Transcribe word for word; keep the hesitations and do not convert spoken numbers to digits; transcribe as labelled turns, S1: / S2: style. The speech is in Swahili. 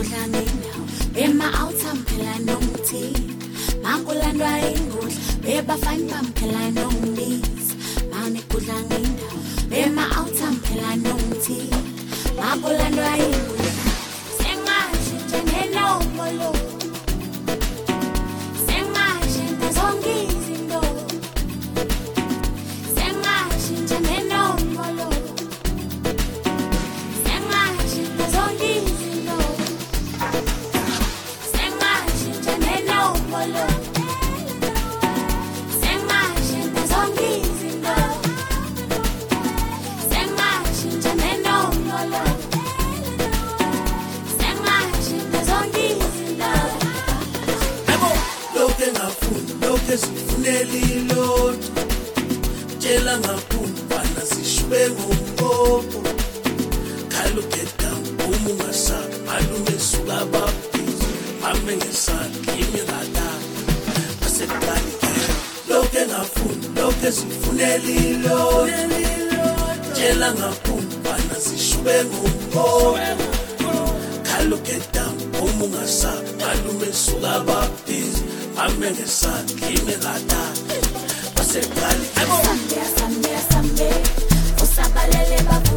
S1: kudlangina ema awuthampela nomthi makulandwa ingudla bebafani bamphela nombizi mane kudlangina ema awuthampela nomthi makulandwa ingudla sengathi njengenomolo sengathi ndazongizinto sengathi njengenomolo sengathi ndazongizinto sengathi njengenomolo sengathi ndazongizinto sengathi njengenomolo sengathi ndazongizinto
S2: Ebo lokhe ngafuna lokhe sifunela ilotho tshela ngaphuma bana sishube ngompopo khalo get down uma ungasabi malume suka babhizi mame ngesali kimi ngala asekuqali lokhe ngafuna lokhe sifunela ilotho tshela ngaphuma bana sishube ngompopo khalo get down uma ungasabi malume suka babhizi mame ngesali kimi ngala asekuqali
S1: Someday, someday, someday, usabalele baba